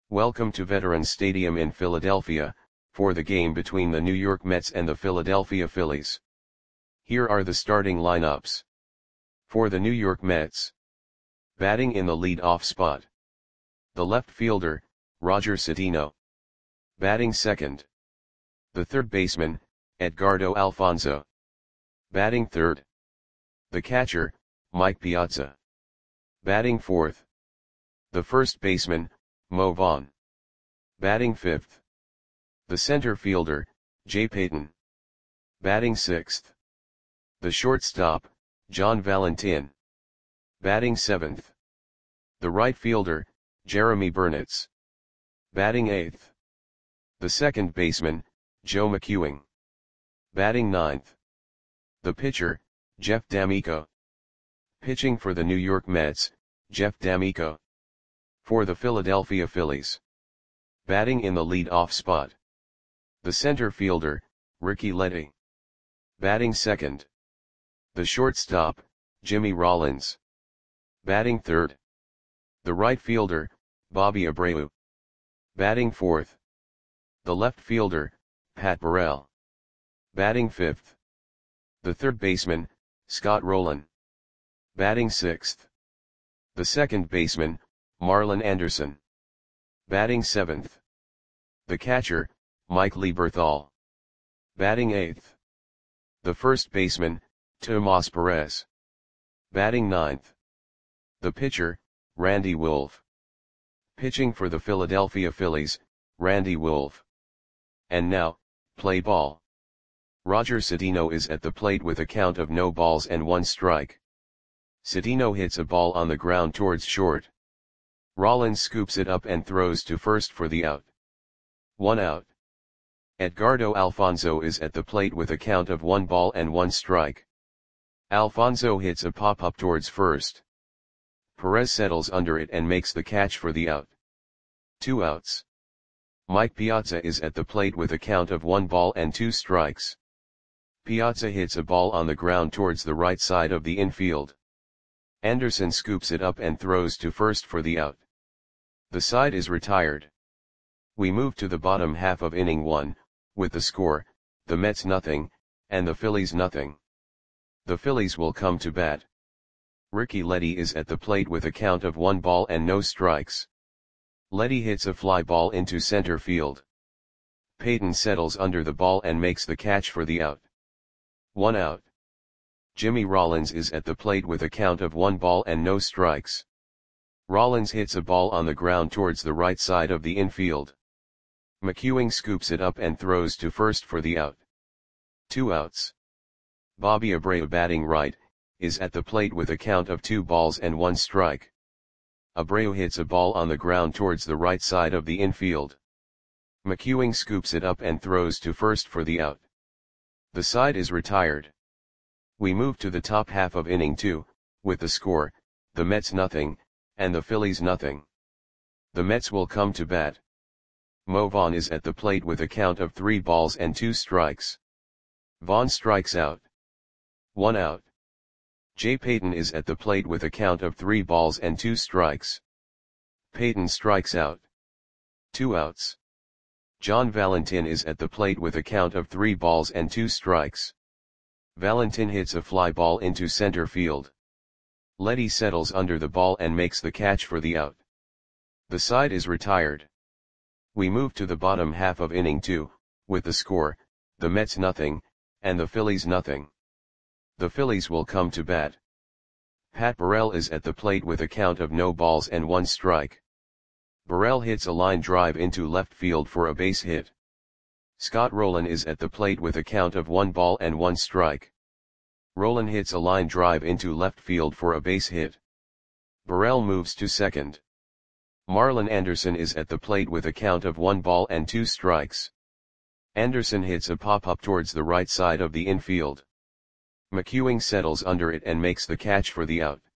Welcome to Veterans Stadium in Philadelphia, for the game between the New York Mets and the Philadelphia Phillies. Here are the starting lineups. For the New York Mets. Batting in the lead-off spot. The left fielder, Roger Cedeno. Batting second. The third baseman, Edgardo Alfonzo. Batting third. The catcher, Mike Piazza. Batting fourth. The first baseman, Mo Vaughn. Batting fifth. The center fielder, Jay Payton. Batting sixth. The shortstop, John Valentin. Batting seventh. The right fielder, Jeremy Burnitz. Batting eighth. The second baseman, Joe McEwing. Batting ninth. The pitcher, Jeff D'Amico. Pitching for the New York Mets, Jeff D'Amico. For the Philadelphia Phillies. Batting in the lead-off spot. The center fielder, Ricky Leddy. Batting second. The shortstop, Jimmy Rollins. Batting third. The right fielder, Bobby Abreu. Batting fourth. The left fielder, Pat Burrell. Batting fifth. The third baseman, Scott Rolen. Batting sixth. The second baseman, Marlon Anderson. Batting seventh. The catcher, Mike Lieberthal. Batting eighth. The first baseman, Tomas Perez. Batting ninth. The pitcher, Randy Wolf. Pitching for the Philadelphia Phillies, Randy Wolf. And now, play ball. Roger Cedeno is at the plate with a count of no balls and one strike. Cedeno hits a ball on the ground towards short. Rollins scoops it up and throws to first for the out. 1 out. Edgardo Alfonzo is at the plate with a count of 1 ball and 1 strike. Alfonzo hits a pop-up towards first. Perez settles under it and makes the catch for the out. 2 outs. Mike Piazza is at the plate with a count of 1 ball and 2 strikes. Piazza hits a ball on the ground towards the right side of the infield. Anderson scoops it up and throws to first for the out. The side is retired. We move to the bottom half of inning 1, with the score, the Mets nothing, and the Phillies nothing. The Phillies will come to bat. Ricky Leddy is at the plate with a count of 1 ball and no strikes. Leddy hits a fly ball into center field. Payton settles under the ball and makes the catch for the out. 1 out. Jimmy Rollins is at the plate with a count of 1 ball and no strikes. Rollins hits a ball on the ground towards the right side of the infield. McEwing scoops it up and throws to first for the out. 2 outs. Bobby Abreu, batting right, is at the plate with a count of 2 balls and 1 strike. Abreu hits a ball on the ground towards the right side of the infield. McEwing scoops it up and throws to first for the out. The side is retired. We move to the top half of inning 2, with the score, the Mets nothing, and the Phillies nothing. The Mets will come to bat. Mo Vaughn is at the plate with a count of 3 balls and 2 strikes. Vaughn strikes out. 1 out. Jay Payton is at the plate with a count of 3 balls and 2 strikes. Payton strikes out. 2 outs. John Valentin is at the plate with a count of 3 balls and 2 strikes. Valentin hits a fly ball into center field. Leddy settles under the ball and makes the catch for the out. The side is retired. We move to the bottom half of inning 2, with the score, the Mets nothing, and the Phillies nothing. The Phillies will come to bat. Pat Burrell is at the plate with a count of no balls and 1 strike. Burrell hits a line drive into left field for a base hit. Scott Rolen is at the plate with a count of 1 ball and 1 strike. Rolen hits a line drive into left field for a base hit. Burrell moves to second. Marlon Anderson is at the plate with a count of 1 ball and 2 strikes. Anderson hits a pop-up towards the right side of the infield. McEwing settles under it and makes the catch for the out.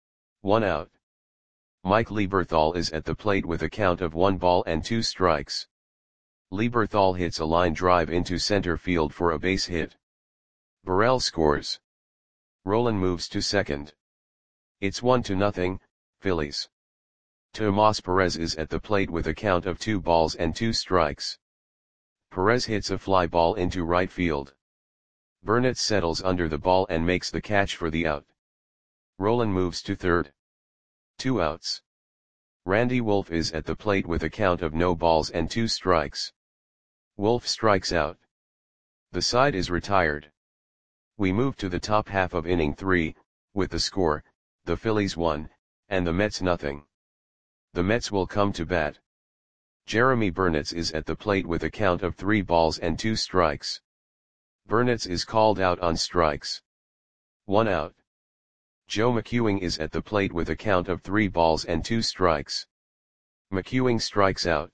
1 out. Mike Lieberthal is at the plate with a count of 1 ball and 2 strikes. Lieberthal hits a line drive into center field for a base hit. Burrell scores. Rolen moves to second. It's 1-0, Phillies. Tomas Perez is at the plate with a count of 2 balls and 2 strikes. Perez hits a fly ball into right field. Burnett settles under the ball and makes the catch for the out. Rolen moves to third. 2 outs. Randy Wolf is at the plate with a count of no balls and 2 strikes. Wolf strikes out. The side is retired. We move to the top half of inning 3, with the score, the Phillies 1, and the Mets nothing. The Mets will come to bat. Jeremy Burnett is at the plate with a count of 3 balls and 2 strikes. Burnett is called out on strikes. 1 out. Joe McEwing is at the plate with a count of 3 balls and 2 strikes. McEwing strikes out.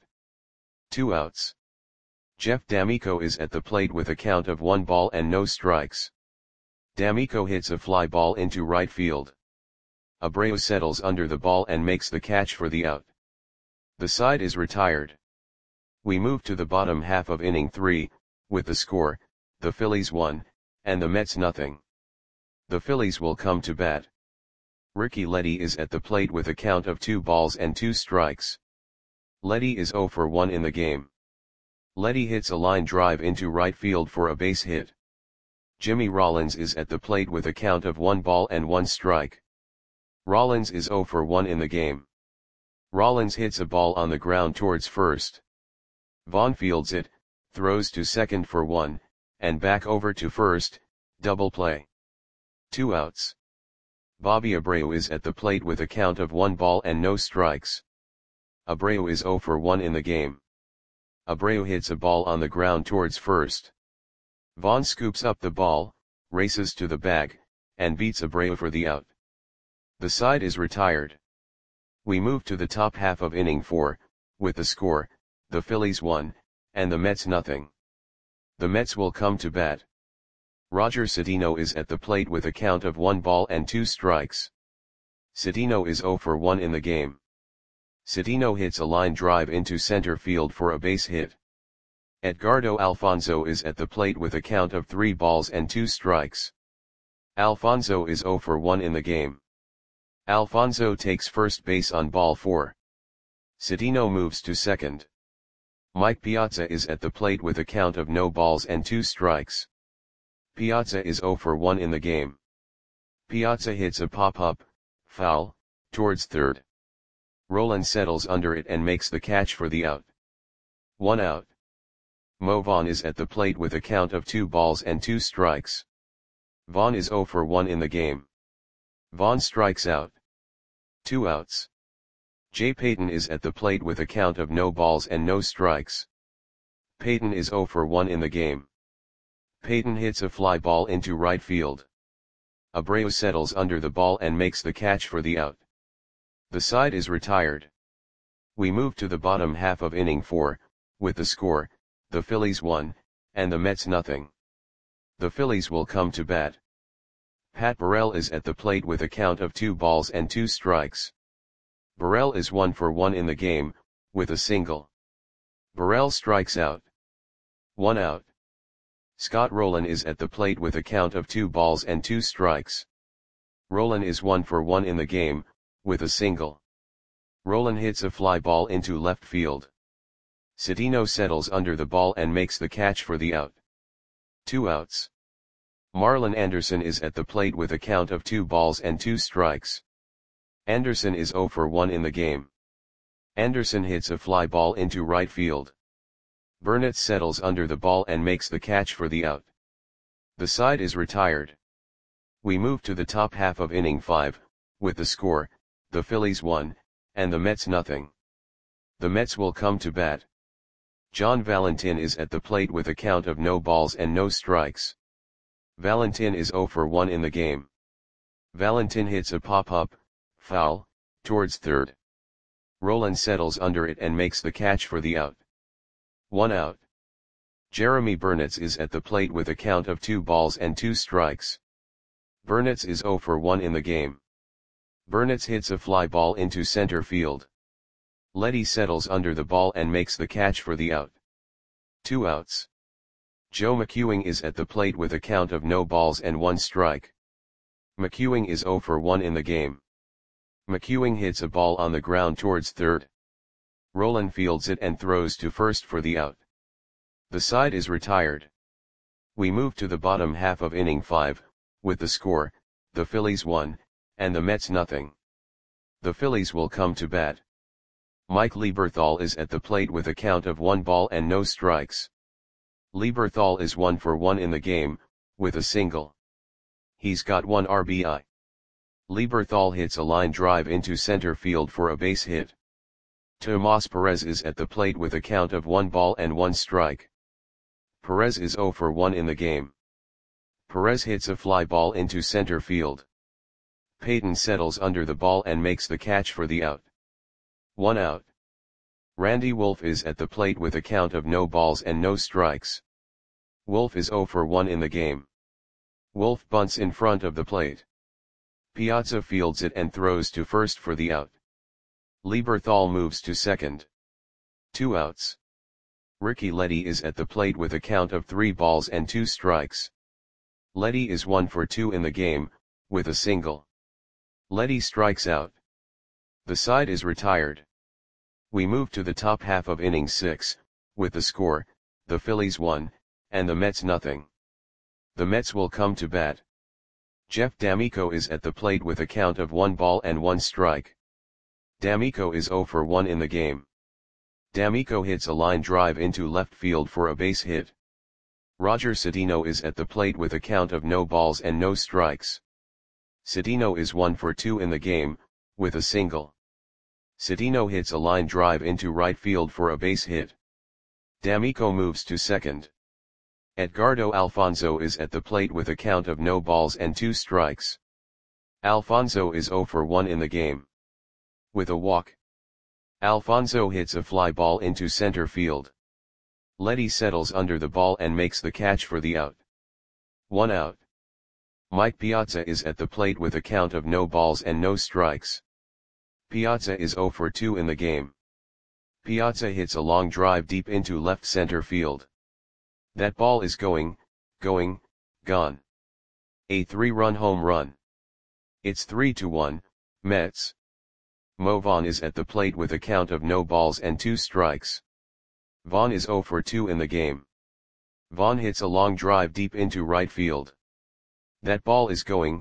2 outs. Jeff D'Amico is at the plate with a count of 1 ball and no strikes. D'Amico hits a fly ball into right field. Abreu settles under the ball and makes the catch for the out. The side is retired. We move to the bottom half of inning 3, with the score, the Phillies 1, and the Mets nothing. The Phillies will come to bat. Ricky Leddy is at the plate with a count of 2 balls and 2 strikes. Leddy is 0 for 1 in the game. Leddy hits a line drive into right field for a base hit. Jimmy Rollins is at the plate with a count of 1 ball and 1 strike. Rollins is 0 for 1 in the game. Rollins hits a ball on the ground towards first. Vaughn fields it, throws to second for 1, and back over to first, double play. 2 outs. Bobby Abreu is at the plate with a count of 1 ball and no strikes. Abreu is 0 for 1 in the game. Abreu hits a ball on the ground towards first. Vaughn scoops up the ball, races to the bag, and beats Abreu for the out. The side is retired. We move to the top half of inning 4, with the score, the Phillies 1, and the Mets nothing. The Mets will come to bat. Roger Cedeno is at the plate with a count of 1 ball and 2 strikes. Cedeno is 0 for 1 in the game. Cedeno hits a line drive into center field for a base hit. Edgardo Alfonzo is at the plate with a count of 3 balls and 2 strikes. Alfonzo is 0 for 1 in the game. Alfonzo takes first base on ball 4. Cedeno moves to second. Mike Piazza is at the plate with a count of no balls and 2 strikes. Piazza is 0 for 1 in the game. Piazza hits a pop-up, foul, towards third. Rolen settles under it and makes the catch for the out. 1 out. Mo Vaughn is at the plate with a count of 2 balls and 2 strikes. Vaughn is 0 for 1 in the game. Vaughn strikes out. 2 outs. Jay Payton is at the plate with a count of no balls and no strikes. Payton is 0 for 1 in the game. Payton hits a fly ball into right field. Abreu settles under the ball and makes the catch for the out. The side is retired. We move to the bottom half of inning 4, with the score, the Phillies 1, and the Mets nothing. The Phillies will come to bat. Pat Burrell is at the plate with a count of 2 balls and 2 strikes. Burrell is 1 for 1 in the game, with a single. Burrell strikes out. 1 out. Scott Rolen is at the plate with a count of 2 balls and 2 strikes. Rolen is 1 for 1 in the game, with a single. Rolen hits a fly ball into left field. Cedeno settles under the ball and makes the catch for the out. 2 outs. Marlon Anderson is at the plate with a count of 2 balls and 2 strikes. Anderson is 0 for 1 in the game. Anderson hits a fly ball into right field. Burnett settles under the ball and makes the catch for the out. The side is retired. We move to the top half of inning 5, with the score, the Phillies 1, and the Mets nothing. The Mets will come to bat. John Valentin is at the plate with a count of no balls and no strikes. Valentin is 0 for 1 in the game. Valentin hits a pop-up, foul, towards third. Rolen settles under it and makes the catch for the out. 1 out. Jeremy Burnett is at the plate with a count of 2 balls and 2 strikes. Burnett is 0 for 1 in the game. Burnett hits a fly ball into center field. Leddy settles under the ball and makes the catch for the out. 2 outs. Joe McEwing is at the plate with a count of no balls and 1 strike. McEwing is 0 for 1 in the game. McEwing hits a ball on the ground towards third. Roland fields it and throws to first for the out. The side is retired. We move to the bottom half of inning 5, with the score, the Phillies 1, and the Mets nothing. The Phillies will come to bat. Mike Lieberthal is at the plate with a count of 1 ball and no strikes. Lieberthal is 1 for 1 in the game, with a single. He's got 1 RBI. Lieberthal hits a line drive into center field for a base hit. Tomas Perez is at the plate with a count of 1 ball and 1 strike. Perez is 0 for 1 in the game. Perez hits a fly ball into center field. Payton settles under the ball and makes the catch for the out. 1 out. Randy Wolf is at the plate with a count of no balls and no strikes. Wolf is 0 for 1 in the game. Wolf bunts in front of the plate. Piazza fields it and throws to first for the out. Lieberthal moves to second. 2 outs. Ricky Leddy is at the plate with a count of 3 balls and 2 strikes. Leddy is 1 for 2 in the game, with a single. Leddy strikes out. The side is retired. We move to the top half of inning 6, with the score, the Phillies 1, and the Mets nothing. The Mets will come to bat. Jeff D'Amico is at the plate with a count of 1 ball and 1 strike. D'Amico is 0 for 1 in the game. D'Amico hits a line drive into left field for a base hit. Roger Cedeno is at the plate with a count of no balls and no strikes. Cedeno is 1 for 2 in the game, with a single. Cedeno hits a line drive into right field for a base hit. D'Amico moves to second. Edgardo Alfonzo is at the plate with a count of no balls and 2 strikes. Alfonzo is 0 for 1 in the game. With a walk. Alfonzo hits a fly ball into center field. Leddy settles under the ball and makes the catch for the out. 1 out. Mike Piazza is at the plate with a count of no balls and no strikes. Piazza is 0 for 2 in the game. Piazza hits a long drive deep into left center field. That ball is gone. A 3-run home run. It's 3-1, Mets. Mo Vaughn is at the plate with a count of no balls and 2 strikes. Vaughn is 0 for 2 in the game. Vaughn hits a long drive deep into right field. That ball is gone.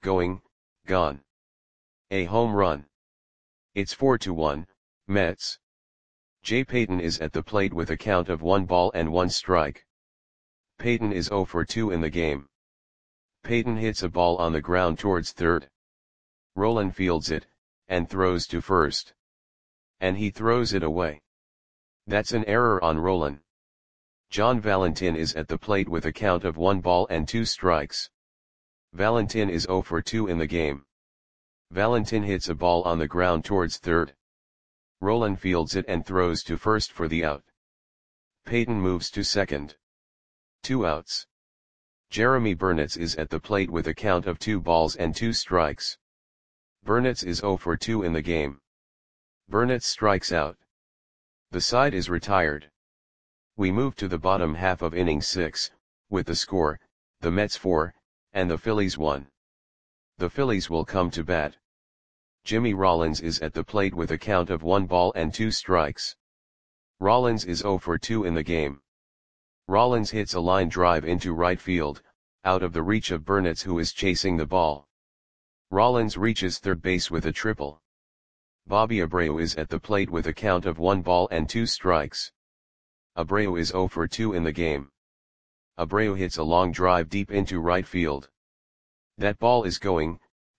A home run. It's 4-1, Mets. Jay Payton is at the plate with a count of 1 ball and 1 strike. Payton is 0 for 2 in the game. Payton hits a ball on the ground towards third. Roland fields it, and throws to first. And he throws it away. That's an error on Roland. John Valentin is at the plate with a count of 1 ball and 2 strikes. Valentin is 0 for 2 in the game. Valentin hits a ball on the ground towards third. Roland fields it and throws to first for the out. Payton moves to second. 2 outs. Jeremy Burnitz is at the plate with a count of 2 balls and 2 strikes. Burnitz is 0 for 2 in the game. Burnitz strikes out. The side is retired. We move to the bottom half of inning 6, with the score, the Mets 4, and the Phillies 1. The Phillies will come to bat. Jimmy Rollins is at the plate with a count of 1 ball and 2 strikes. Rollins is 0 for 2 in the game. Rollins hits a line drive into right field, out of the reach of Burnitz who is chasing the ball. Rollins reaches third base with a triple. Bobby Abreu is at the plate with a count of 1 ball and 2 strikes. Abreu is 0 for 2 in the game. Abreu hits a long drive deep into right field. That ball is gone.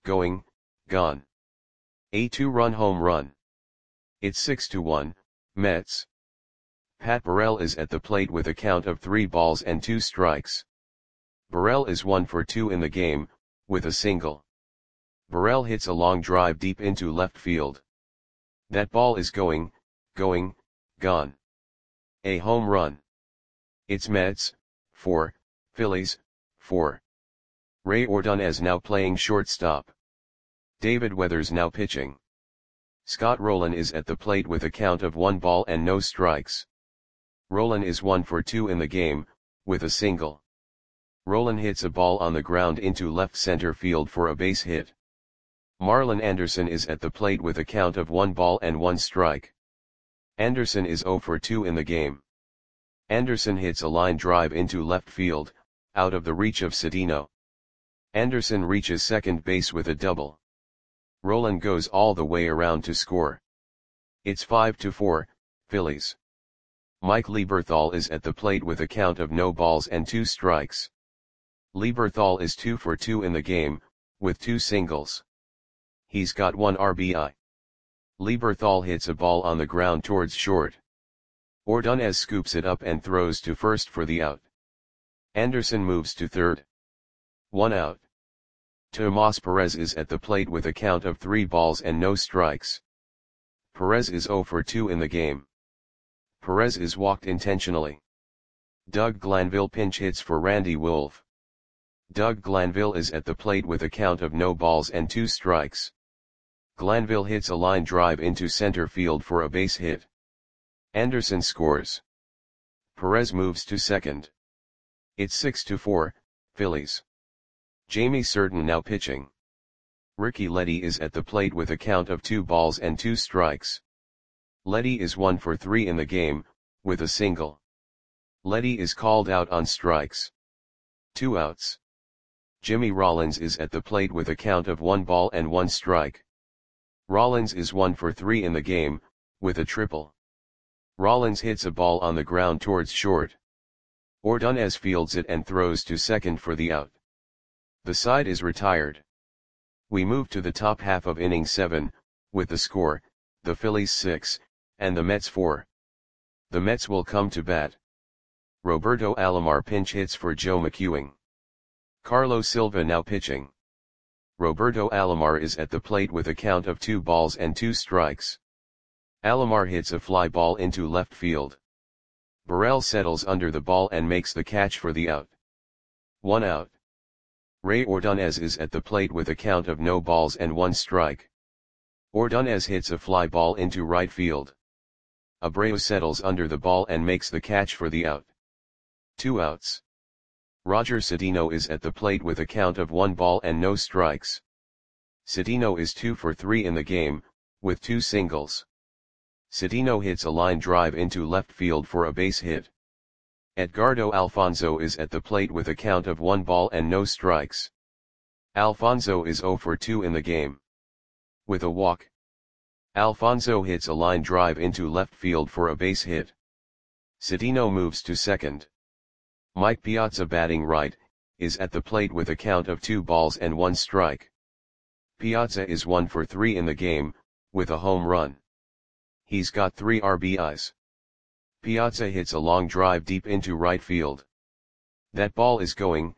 A 2-run home run. It's 6-1, Mets. Pat Burrell is at the plate with a count of 3 balls and 2 strikes. Burrell is 1 for 2 in the game, with a single. Burrell hits a long drive deep into left field. That ball is gone. A home run. It's Mets 4, Phillies 4. Ray Ordonez now playing shortstop. David Weathers now pitching. Scott Rolen is at the plate with a count of 1 ball and no strikes. Rolen is 1 for 2 in the game, with a single. Rolen hits a ball on the ground into left center field for a base hit. Marlon Anderson is at the plate with a count of 1 ball and 1 strike. Anderson is 0 for 2 in the game. Anderson hits a line drive into left field, out of the reach of Cedeno. Anderson reaches second base with a double. Rolen goes all the way around to score. It's 5-4, Phillies. Mike Lieberthal is at the plate with a count of no balls and 2 strikes. Lieberthal is 2 for 2 in the game, with 2 singles. He's got 1 RBI. Lieberthal hits a ball on the ground towards short. Ordonez scoops it up and throws to first for the out. Anderson moves to third. 1 out. Tomas Perez is at the plate with a count of 3 balls and no strikes. Perez is 0 for 2 in the game. Perez is walked intentionally. Doug Glanville pinch hits for Randy Wolf. Doug Glanville is at the plate with a count of no balls and 2 strikes. Glanville hits a line drive into center field for a base hit. Anderson scores. Perez moves to second. It's 6-4, Phillies. Jamie Certain now pitching. Ricky Leddy is at the plate with a count of 2 balls and 2 strikes. Leddy is 1 for 3 in the game, with a single. Leddy is called out on strikes. 2 outs. Jimmy Rollins is at the plate with a count of 1 ball and 1 strike. Rollins is 1 for 3 in the game, with a triple. Rollins hits a ball on the ground towards short. Ordonez fields it and throws to second for the out. The side is retired. We move to the top half of inning 7, with the score, the Phillies 6, and the Mets 4. The Mets will come to bat. Roberto Alomar pinch hits for Joe McEwing. Carlos Silva now pitching. Roberto Alomar is at the plate with a count of 2 balls and 2 strikes. Alomar hits a fly ball into left field. Burrell settles under the ball and makes the catch for the out. 1 out. Ray Ordonez is at the plate with a count of no balls and 1 strike. Ordonez hits a fly ball into right field. Abreu settles under the ball and makes the catch for the out. 2 outs. Roger Cedeno is at the plate with a count of 1 ball and no strikes. Cedeno is 2 for 3 in the game, with 2 singles. Cedeno hits a line drive into left field for a base hit. Edgardo Alfonzo is at the plate with a count of 1 ball and no strikes. Alfonzo is 0 for 2 in the game. With a walk. Alfonzo hits a line drive into left field for a base hit. Cedeno moves to second. Mike Piazza batting right, is at the plate with a count of 2 balls and 1 strike. Piazza is 1 for 3 in the game, with a home run. He's got 3 RBIs. Piazza hits a long drive deep into right field. That ball is gone.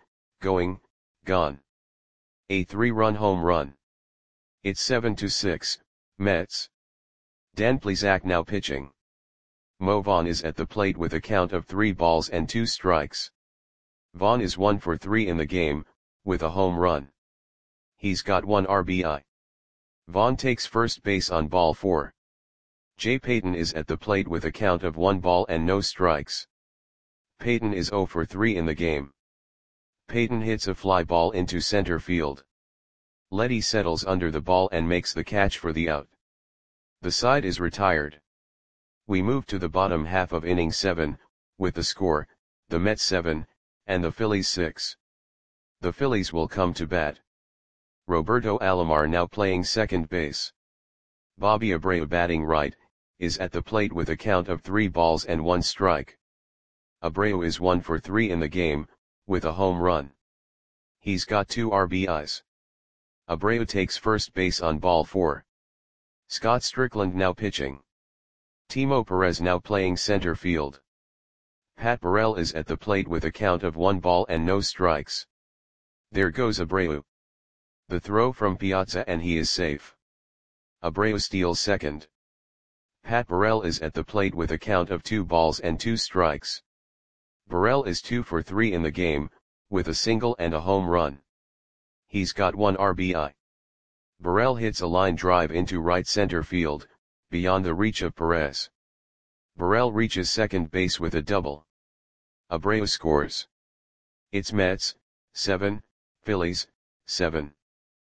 A 3-run home run. It's 7-6, Mets. Dan Plesac now pitching. Mo Vaughn is at the plate with a count of 3 balls and 2 strikes. Vaughn is 1 for 3 in the game, with a home run. He's got 1 RBI. Vaughn takes first base on ball 4. Jay Payton is at the plate with a count of 1 ball and no strikes. Payton is 0 for 3 in the game. Payton hits a fly ball into center field. Leddy settles under the ball and makes the catch for the out. The side is retired. We move to the bottom half of inning 7, with the score, the Mets 7, and the Phillies 6. The Phillies will come to bat. Roberto Alomar now playing second base. Bobby Abreu batting right, is at the plate with a count of 3 balls and 1 strike. Abreu is 1 for 3 in the game, with a home run. He's got 2 RBIs. Abreu takes first base on ball 4. Scott Strickland now pitching. Timo Perez now playing center field. Pat Burrell is at the plate with a count of 1 ball and no strikes. There goes Abreu. The throw from Piazza and he is safe. Abreu steals second. Pat Burrell is at the plate with a count of 2 balls and 2 strikes. Burrell is 2 for 3 in the game, with a single and a home run. He's got 1 RBI. Burrell hits a line drive into right center field, beyond the reach of Perez. Burrell reaches second base with a double. Abreu scores. It's Mets, 7, Phillies, 7.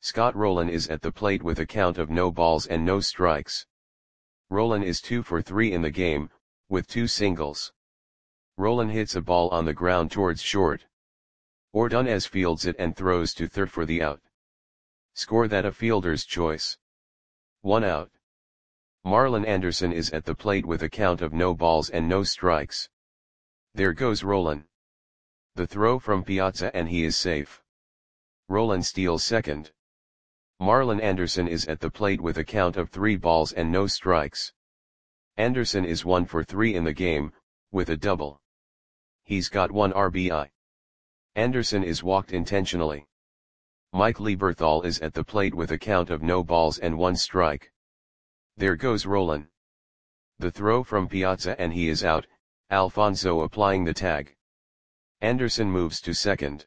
Scott Rolen is at the plate with a count of no balls and no strikes. Rolen is 2 for 3 in the game, with 2 singles. Rolen hits a ball on the ground towards short. Ordonez fields it and throws to third for the out. Score that a fielder's choice. 1 out. Marlon Anderson is at the plate with a count of no balls and no strikes. There goes Rolen. The throw from Piazza and he is safe. Rolen steals second. Marlon Anderson is at the plate with a count of 3 balls and no strikes. Anderson is 1 for 3 in the game, with a double. He's got 1 RBI. Anderson is walked intentionally. Mike Lieberthal is at the plate with a count of no balls and 1 strike. There goes Rolen. The throw from Piazza and he is out, Alfonso applying the tag. Anderson moves to second.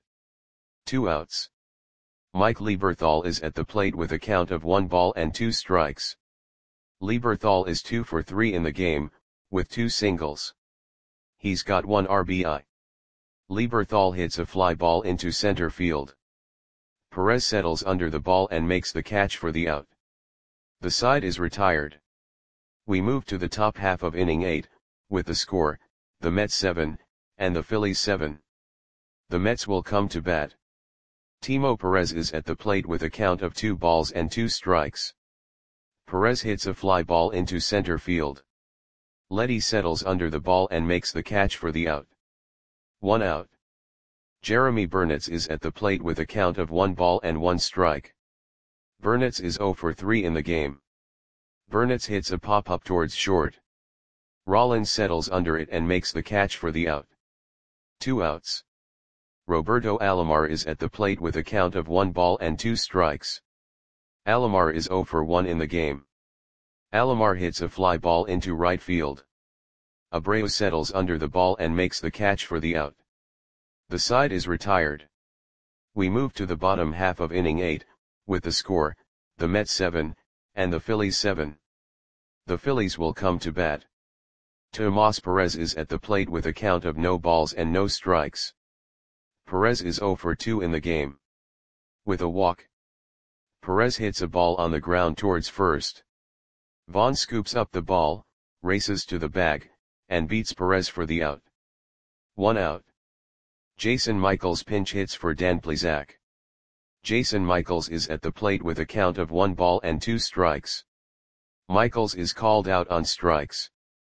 2 outs. Mike Lieberthal is at the plate with a count of 1 ball and 2 strikes. Lieberthal is 2 for 3 in the game, with 2 singles. He's got 1 RBI. Lieberthal hits a fly ball into center field. Perez settles under the ball and makes the catch for the out. The side is retired. We move to the top half of inning 8, with the score, the Mets 7, and the Phillies 7. The Mets will come to bat. Timo Perez is at the plate with a count of 2 balls and 2 strikes. Perez hits a fly ball into center field. Letty settles under the ball and makes the catch for the out. 1 out. Jeremy Burnitz is at the plate with a count of 1 ball and 1 strike. Burnitz is 0 for 3 in the game. Burnitz hits a pop-up towards short. Rollins settles under it and makes the catch for the out. 2 outs. Roberto Alomar is at the plate with a count of 1 ball and 2 strikes. Alomar is 0 for 1 in the game. Alomar hits a fly ball into right field. Abreu settles under the ball and makes the catch for the out. The side is retired. We move to the bottom half of inning 8, with the score, the Mets 7, and the Phillies 7. The Phillies will come to bat. Tomas Perez is at the plate with a count of no balls and no strikes. Perez is 0 for 2 in the game. With a walk. Perez hits a ball on the ground towards first. Vaughn scoops up the ball, races to the bag, and beats Perez for the out. 1 out. Jason Michaels pinch hits for Dan Plesac. Jason Michaels is at the plate with a count of 1 ball and 2 strikes. Michaels is called out on strikes.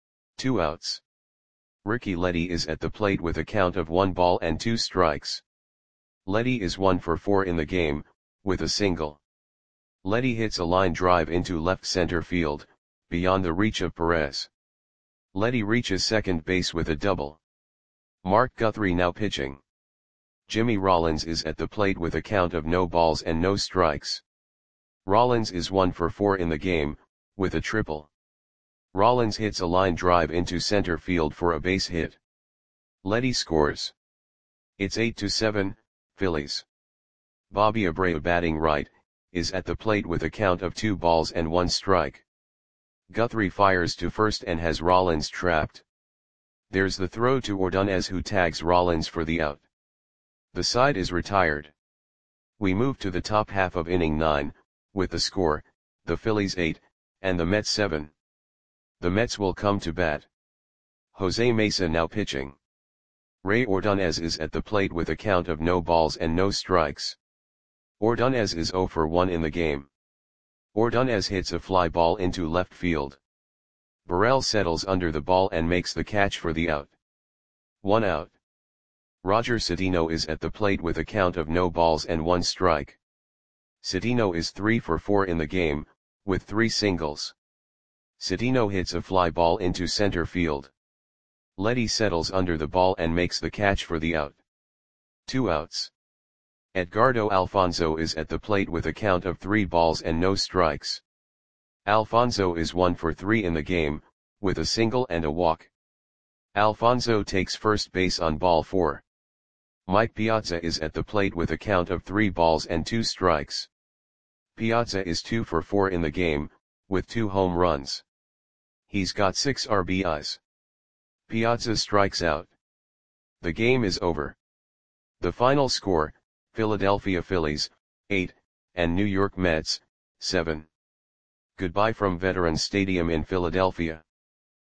2 outs. Ricky Letty is at the plate with a count of 1 ball and 2 strikes. Letty is 1 for 4 in the game, with a single. Letty hits a line drive into left center field, beyond the reach of Perez. Letty reaches second base with a double. Mark Guthrie now pitching. Jimmy Rollins is at the plate with a count of no balls and no strikes. Rollins is 1 for 4 in the game, with a triple. Rollins hits a line drive into center field for a base hit. Letty scores. It's 8-7, Phillies. Bobby Abreu batting right, is at the plate with a count of 2 balls and 1 strike. Guthrie fires to first and has Rollins trapped. There's the throw to Ordonez who tags Rollins for the out. The side is retired. We move to the top half of inning 9, with the score, the Phillies 8, and the Mets 7. The Mets will come to bat. Jose Mesa now pitching. Ray Ordonez is at the plate with a count of no balls and no strikes. Ordonez is 0 for 1 in the game. Ordonez hits a fly ball into left field. Burrell settles under the ball and makes the catch for the out. 1 out. Roger Cedeno is at the plate with a count of no balls and 1 strike. Cedeno is 3 for 4 in the game, with 3 singles. Cedeno hits a fly ball into center field. Letty settles under the ball and makes the catch for the out. 2 outs. Edgardo Alfonso is at the plate with a count of 3 balls and no strikes. Alfonso is 1 for 3 in the game, with a single and a walk. Alfonso takes first base on ball 4. Mike Piazza is at the plate with a count of 3 balls and 2 strikes. Piazza is 2 for 4 in the game, with 2 home runs. He's got 6 RBIs. Piazza strikes out. The game is over. The final score, Philadelphia Phillies, 8, and New York Mets, 7. Goodbye from Veterans Stadium in Philadelphia.